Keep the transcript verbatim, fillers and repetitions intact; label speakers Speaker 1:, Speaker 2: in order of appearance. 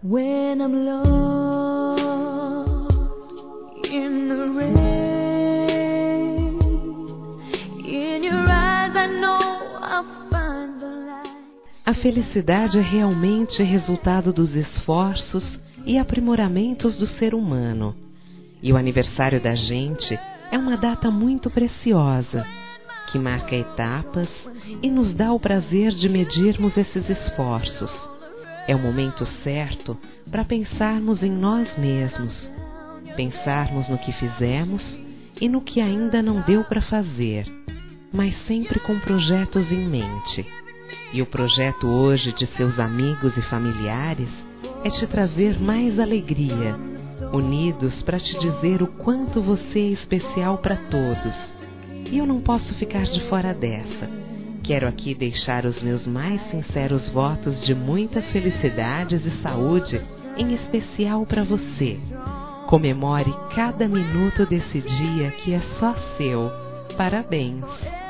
Speaker 1: When I'm lost in the rain, in your eyes I know I'll find the light.
Speaker 2: A felicidade é realmente resultado dos esforços e aprimoramentos do ser humano. E o aniversário da gente é uma data muito preciosa, que marca etapas e nos dá o prazer de medirmos esses esforços. É o momento certo para pensarmos em nós mesmos, pensarmos no que fizemos e no que ainda não deu para fazer, mas sempre com projetos em mente. E o projeto hoje de seus amigos e familiares é te trazer mais alegria, unidos para te dizer o quanto você é especial para todos. E eu não posso ficar de fora dessa. Quero aqui deixar os meus mais sinceros votos de muitas felicidades e saúde, em especial para você. Comemore cada minuto desse dia que é só seu. Parabéns!